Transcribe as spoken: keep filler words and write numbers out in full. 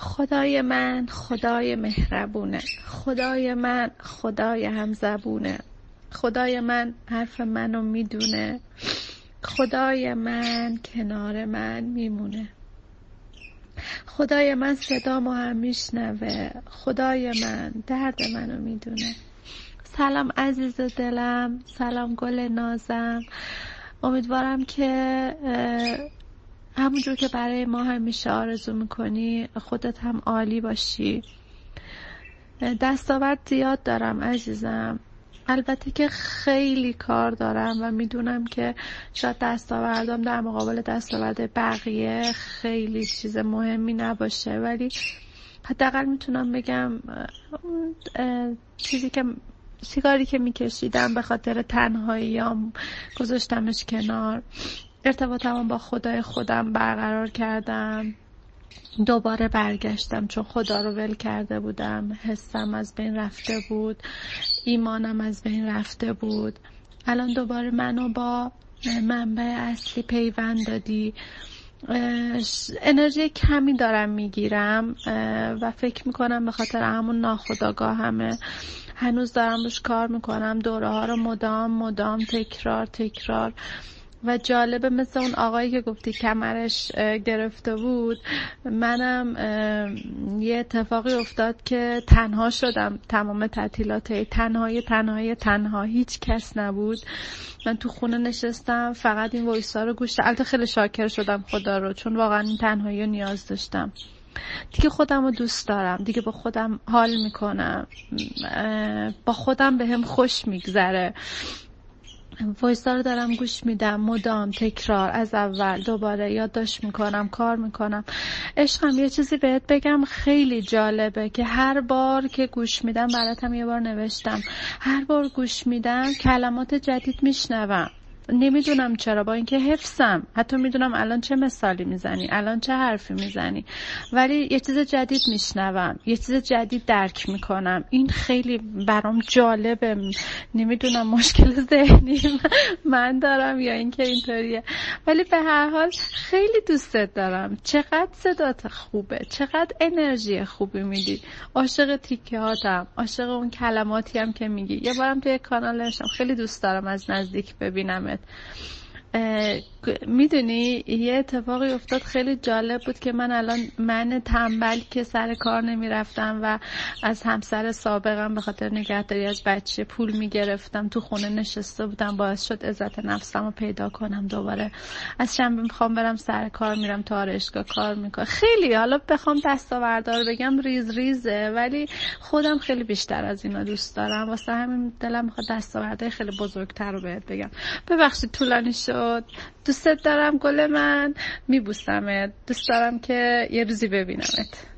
خدای من خدای مهربونه، خدای من خدای همزبونه، خدای من حرف منو میدونه، خدای من کنار من میمونه، خدای من صدامو هم میشنوه، خدای من درد منو میدونه. سلام عزیز دلم، سلام گل نازم. امیدوارم که همونجور که برای ما همیشه آرزو میکنی خودت هم عالی باشی. دستاورد زیاد دارم عزیزم، البته که خیلی کار دارم و میدونم که شاید دستاوردم در مقابل دستاورد بقیه خیلی چیز مهمی نباشه، ولی حداقل میتونم بگم چیزی که سیگاری که میکشیدم به خاطر تنهاییام گذاشتمش کنار، ارتباطم با خدای خودم برقرار کردم، دوباره برگشتم چون خدا رو ول کرده بودم، حسم از بین رفته بود، ایمانم از بین رفته بود. الان دوباره منو با منبع اصلی پیوند دادی. انرژی کمی دارم میگیرم و فکر میکنم به خاطر همون ناخودآگاهمه. هنوز دارم روش کار میکنم، دوره ها رو مدام مدام تکرار تکرار. و جالبه مثل اون آقایی که گفتی کمرش گرفته بود، منم یه اتفاقی افتاد که تنها شدم تمام تعطیلات، تنهای تنهای تنها، هیچ کس نبود. من تو خونه نشستم فقط این وایسا رو گوش دادم. البته خیلی شاکر شدم خدا رو، چون واقعا این تنهایی رو نیاز داشتم. دیگه خودم رو دوست دارم، دیگه با خودم حال میکنم، با خودم به هم خوش میگذره. وایسا رو دارم گوش میدم، مدام تکرار، از اول دوباره یادداشت میکنم، کار میکنم. عشقم یه چیزی بهت بگم خیلی جالبه که هر بار که گوش میدم، براتم یه بار نوشتم، هر بار گوش میدم کلمات جدید میشنوم. نمیدونم چرا، با اینکه حفظم، حتی میدونم الان چه مثالی میزنی، الان چه حرفی میزنی، ولی یه چیز جدید میشنوم، یه چیز جدید درک میکنم. این خیلی برام جالبه. نمیدونم مشکل ذهنی من دارم یا اینکه اینطوریه، ولی به هر حال خیلی دوستت دارم. چقدر صدات خوبه، چقدر انرژی خوبی میدی. عاشق تیکه هاتم، عاشق اون کلماتی هم که میگی. یه بارم توی کانال نشم، خیلی دوست دارم از نزدیک ببینمت. میدونی یه اتفاقی افتاد خیلی جالب بود که من الان من تنبل که سر کار نمیرفتم و از همسر سابقم به خاطر نگهداری از بچه پول میگرفتم، تو خونه نشسته بودم، باعث شد عزت نفسم رو پیدا کنم. دوباره از شنبه میخوام برم سر کار، میرم تو آرایشگاه کار میکنم. خیلی حالا بخوام دستاوردار بگم ریز ریزه، ولی خودم خیلی بیشتر از اینا دوست دارم، واسه همین دلم میخواد دستاوردهای خیلی بزرگتر رو بهت بگم. ببخشید طولانی شد. دوستت دارم گل من، میبوسمت، دوست دارم که یه روزی ببینمت.